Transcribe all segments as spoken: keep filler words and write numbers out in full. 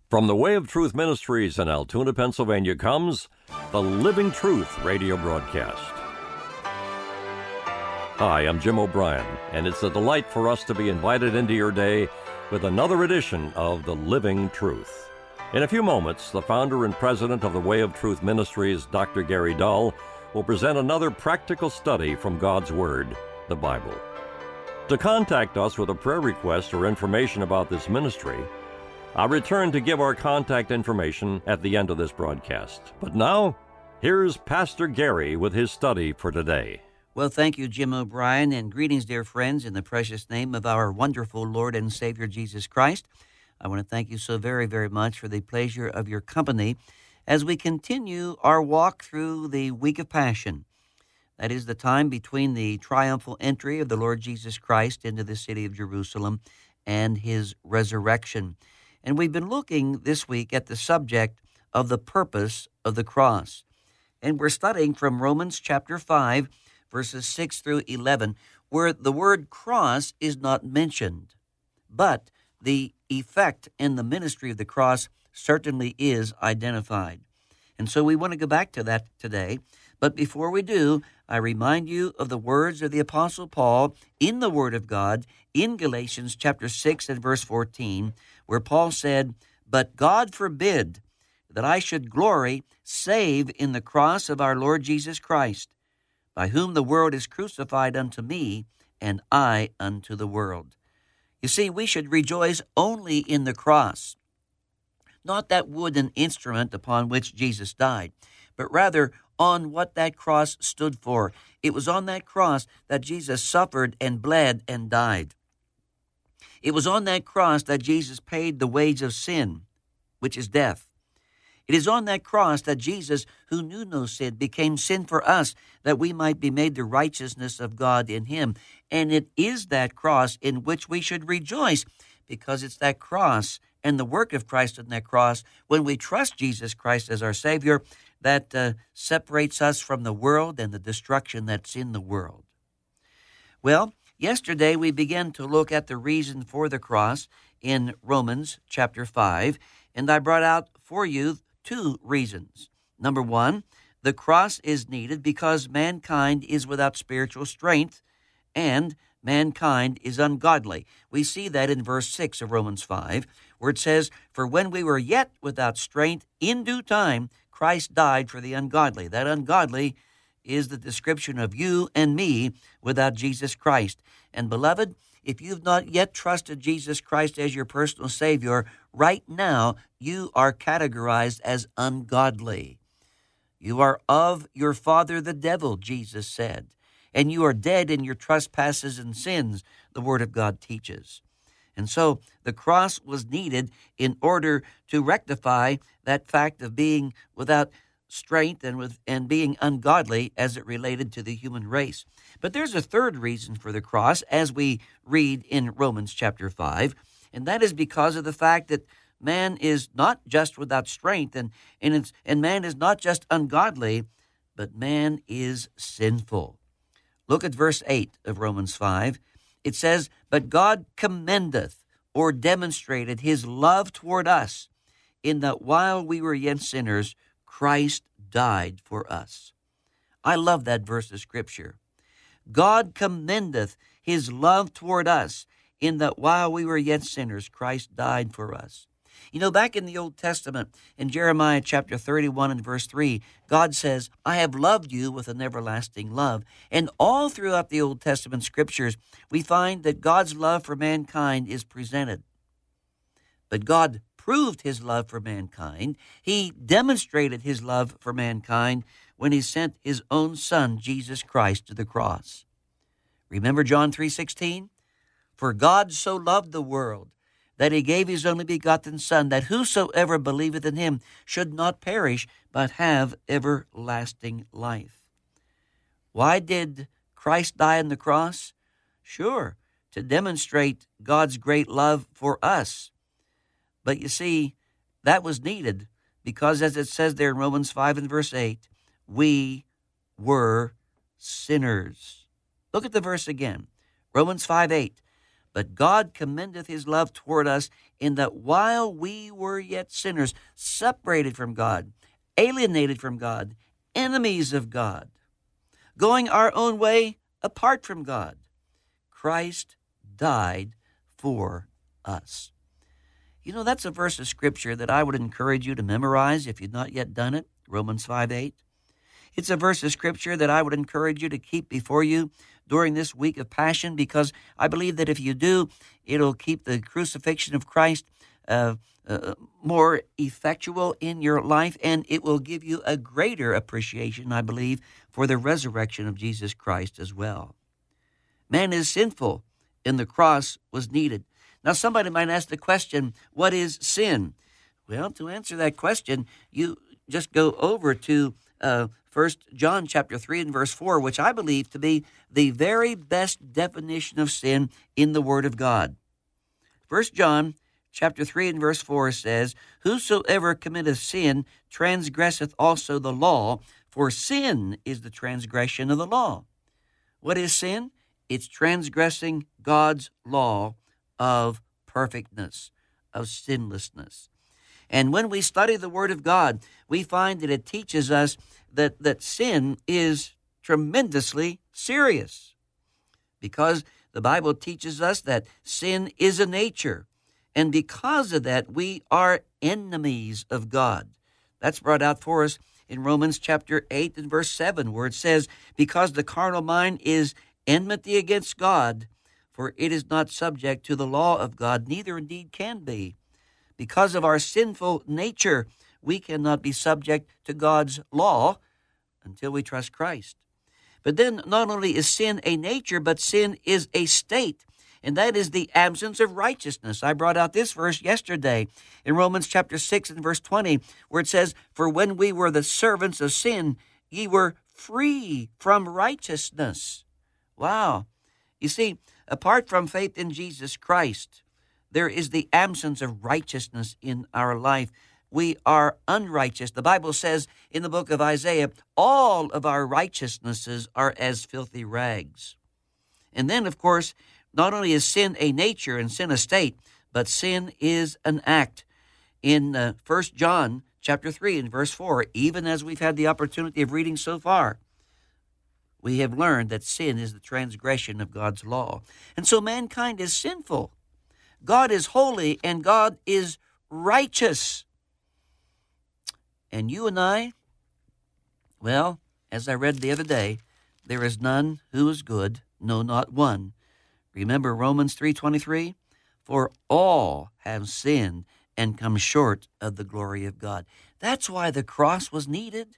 From the Way of Truth Ministries in Altoona, Pennsylvania comes the Living Truth radio broadcast. Hi, I'm Jim O'Brien, and it's a delight for us to be invited into your day with another edition of the Living Truth. In a few moments, the founder and president of the Way of Truth Ministries, Doctor Gary Dull, will present another practical study from God's Word, the Bible. To contact us with a prayer request or information about this ministry, I'll return to give our contact information at the end of this broadcast. But now, here's Pastor Gary with his study for today. Well, thank you, Jim O'Brien, and greetings, dear friends, in the precious name of our wonderful Lord and Savior, Jesus Christ. I want to thank you so very, very much for the pleasure of your company as we continue our walk through the week of Passion. That is the time between the triumphal entry of the Lord Jesus Christ into the city of Jerusalem and his resurrection. And we've been looking this week at the subject of the purpose of the cross. And we're studying from Romans chapter five, verses six through eleven, where the word cross is not mentioned. But the effect in the ministry of the cross certainly is identified. And so we want to go back to that today. But before we do, I remind you of the words of the Apostle Paul in the Word of God in Galatians chapter six and verse fourteen, where Paul said, "But God forbid that I should glory save in the cross of our Lord Jesus Christ, by whom the world is crucified unto me, and I unto the world." You see, we should rejoice only in the cross, not that wooden instrument upon which Jesus died, but rather on what that cross stood for. It was on that cross that Jesus suffered and bled and died. It was on that cross that Jesus paid the wage of sin, which is death. It is on that cross that Jesus, who knew no sin, became sin for us, that we might be made the righteousness of God in him. And it is that cross in which we should rejoice, because it's that cross and the work of Christ on that cross, when we trust Jesus Christ as our Savior, that uh, separates us from the world and the destruction that's in the world. Well, yesterday we began to look at the reason for the cross in Romans chapter five, and I brought out for you two reasons. Number one, the cross is needed because mankind is without spiritual strength and mankind is ungodly. We see that in verse six of Romans five, where it says, "For when we were yet without strength, in due time Christ died for the ungodly." That ungodly is the description of you and me without Jesus Christ. And beloved, if you've not yet trusted Jesus Christ as your personal Savior, right now you are categorized as ungodly. You are of your father the devil, Jesus said, and you are dead in your trespasses and sins, the Word of God teaches. And so the cross was needed in order to rectify that fact of being without strength and with and being ungodly as it related to the human race. But there's a third reason for the cross, as we read in Romans chapter five, and that is because of the fact that man is not just without strength, and, and, it's, and man is not just ungodly, but man is sinful. Look at verse eight of Romans five. It says, "But God commendeth," or demonstrated, "his love toward us, in that while we were yet sinners, Christ died for us." I love that verse of Scripture. God commendeth his love toward us, in that while we were yet sinners, Christ died for us. You know, back in the Old Testament, in Jeremiah chapter thirty-one and verse three, God says, "I have loved you with an everlasting love." And all throughout the Old Testament Scriptures, we find that God's love for mankind is presented. But God proved his love for mankind. He demonstrated his love for mankind when he sent his own Son, Jesus Christ, to the cross. Remember John three sixteen? "For God so loved the world, that he gave his only begotten Son, that whosoever believeth in him should not perish, but have everlasting life." Why did Christ die on the cross? Sure, to demonstrate God's great love for us. But you see, that was needed because, as it says there in Romans five and verse eight, we were sinners. Look at the verse again. Romans five eight. But God commendeth his love toward us, in that while we were yet sinners, separated from God, alienated from God, enemies of God, going our own way apart from God, Christ died for us. You know, that's a verse of Scripture that I would encourage you to memorize if you've not yet done it, Romans five eight. It's a verse of Scripture that I would encourage you to keep before you during this week of Passion, because I believe that if you do, it'll keep the crucifixion of Christ uh, uh, more effectual in your life, and it will give you a greater appreciation, I believe, for the resurrection of Jesus Christ as well. Man is sinful, and the cross was needed. Now, somebody might ask the question, what is sin? Well, to answer that question, you just go over to uh, First John chapter three and verse four, which I believe to be the very best definition of sin in the Word of God. First John chapter three and verse four says, Whosoever committeth sin transgresseth also the law, for sin is the transgression of the law. What is sin? It's transgressing God's law of perfectness, of sinlessness. And when we study the Word of God, we find that it teaches us that, that sin is tremendously serious, because the Bible teaches us that sin is a nature, and because of that, we are enemies of God. That's brought out for us in Romans chapter eight and verse seven, where it says, Because the carnal mind is enmity against God, for it is not subject to the law of God, neither indeed can be. Because of our sinful nature, we cannot be subject to God's law until we trust Christ. But then not only is sin a nature, but sin is a state, and that is the absence of righteousness. I brought out this verse yesterday in Romans chapter six and verse twenty, where it says, For when we were the servants of sin, ye were free from righteousness. Wow. You see, apart from faith in Jesus Christ, there is the absence of righteousness in our life. We are unrighteous. The Bible says in the book of Isaiah, all of our righteousnesses are as filthy rags. And then, of course, not only is sin a nature and sin a state, but sin is an act. In uh, First John chapter three and verse four, even as we've had the opportunity of reading so far, we have learned that sin is the transgression of God's law. And so mankind is sinful. God is holy and God is righteous. And you and I, well, as I read the other day, there is none who is good, no, not one. Remember Romans three twenty-three? For all have sinned and come short of the glory of God. That's why the cross was needed,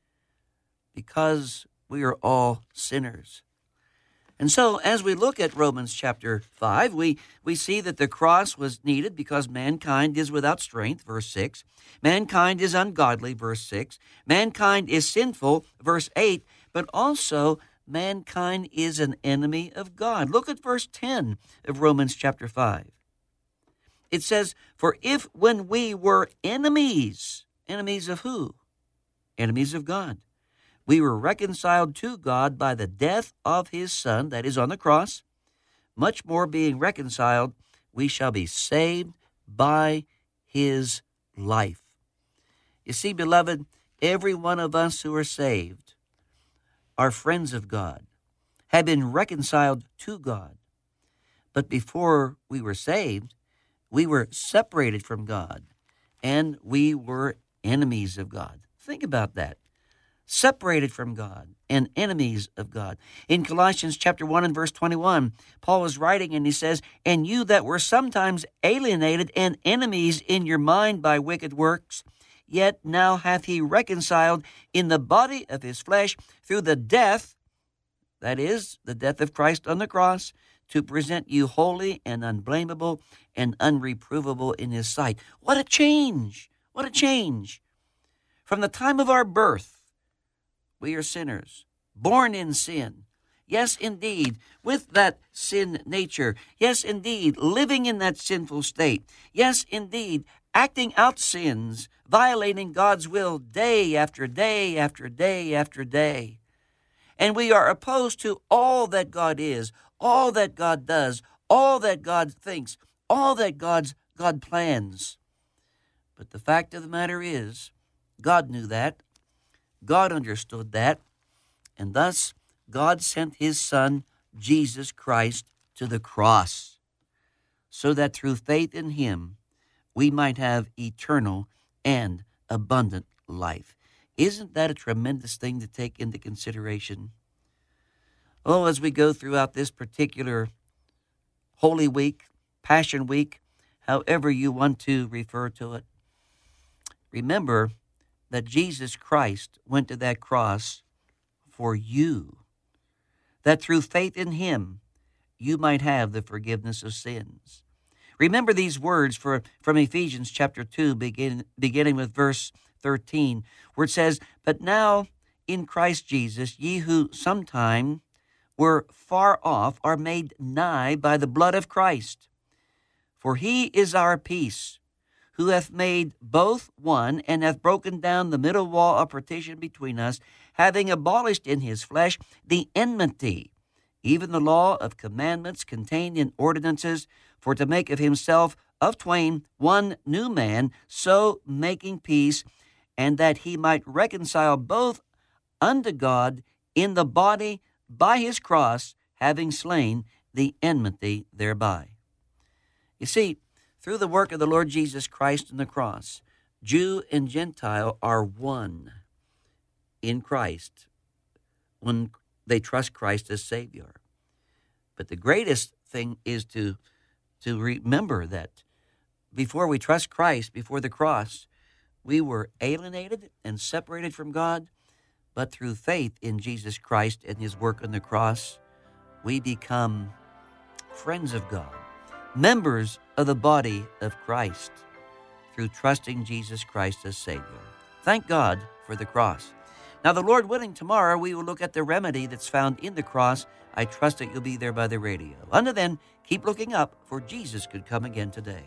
because we are all sinners. And so as we look at Romans chapter five, we, we see that the cross was needed because mankind is without strength, verse six. Mankind is ungodly, verse six. Mankind is sinful, verse eight. But also mankind is an enemy of God. Look at verse ten of Romans chapter five. It says, For if when we were enemies, enemies of who? Enemies of God. We were reconciled to God by the death of his Son, that is on the cross, much more being reconciled, we shall be saved by his life. You see, beloved, every one of us who are saved are friends of God, have been reconciled to God. But before we were saved, we were separated from God, and we were enemies of God. Think about that. Separated from God and enemies of God. In Colossians chapter one and verse twenty-one, Paul is writing and he says, And you that were sometimes alienated and enemies in your mind by wicked works, yet now hath he reconciled in the body of his flesh through the death, that is, the death of Christ on the cross, to present you holy and unblameable and unreprovable in his sight. What a change! What a change! From the time of our birth, we are sinners, born in sin. Yes, indeed, with that sin nature. Yes, indeed, living in that sinful state. Yes, indeed, acting out sins, violating God's will day after day after day after day. And we are opposed to all that God is, all that God does, all that God thinks, all that God's God plans. But the fact of the matter is, God knew that. God understood that. And thus, God sent his Son, Jesus Christ, to the cross, so that through faith in him, we might have eternal and abundant life. Isn't that a tremendous thing to take into consideration? Oh, as we go throughout this particular Holy Week, Passion Week, however you want to refer to it, remember that Jesus Christ went to that cross for you, that through faith in him, you might have the forgiveness of sins. Remember these words for, from Ephesians chapter two, begin, beginning with verse thirteen, where it says, "But now in Christ Jesus, ye who sometime were far off are made nigh by the blood of Christ. For he is our peace, who hath made both one, and hath broken down the middle wall of partition between us, having abolished in his flesh the enmity, even the law of commandments contained in ordinances, for to make of himself of twain one new man, so making peace, and that he might reconcile both unto God in the body by his cross, having slain the enmity thereby." You see, through the work of the Lord Jesus Christ on the cross, Jew and Gentile are one in Christ when they trust Christ as Savior. But the greatest thing is to, to remember that before we trust Christ, before the cross, we were alienated and separated from God, but through faith in Jesus Christ and his work on the cross, we become friends of God, members of the body of Christ, through trusting Jesus Christ as Savior. Thank God for the cross. Now, the Lord willing, tomorrow we will look at the remedy that's found in the cross. I trust that you'll be there by the radio. Until then, keep looking up, for Jesus could come again today.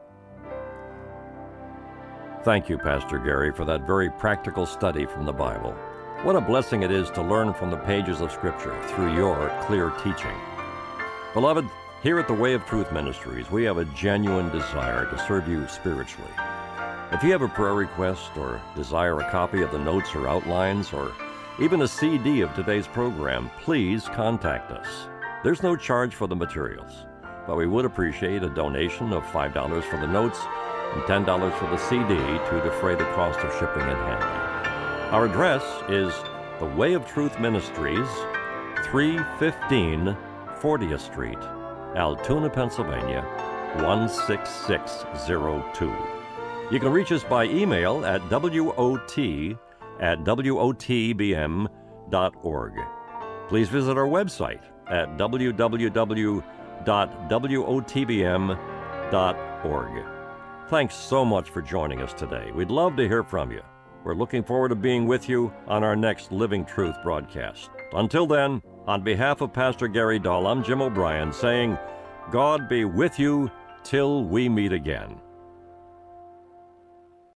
Thank you, Pastor Gary, for that very practical study from the Bible. What a blessing it is to learn from the pages of Scripture through your clear teaching. Beloved, here at the Way of Truth Ministries, we have a genuine desire to serve you spiritually. If you have a prayer request or desire a copy of the notes or outlines or even a C D of today's program, please contact us. There's no charge for the materials, but we would appreciate a donation of five dollars for the notes and ten dollars for the C D to defray the cost of shipping and handling. Our address is the Way of Truth Ministries, three fifteen fortieth Street, Altoona, Pennsylvania, one six six zero two. You can reach us by email at W O T at W O T B M dot org. Please visit our website at w w w dot W O T B M dot org. Thanks so much for joining us today. We'd love to hear from you. We're looking forward to being with you on our next Living Truth broadcast. Until then, on behalf of Pastor Gary Dahl, I'm Jim O'Brien saying, God be with you till we meet again.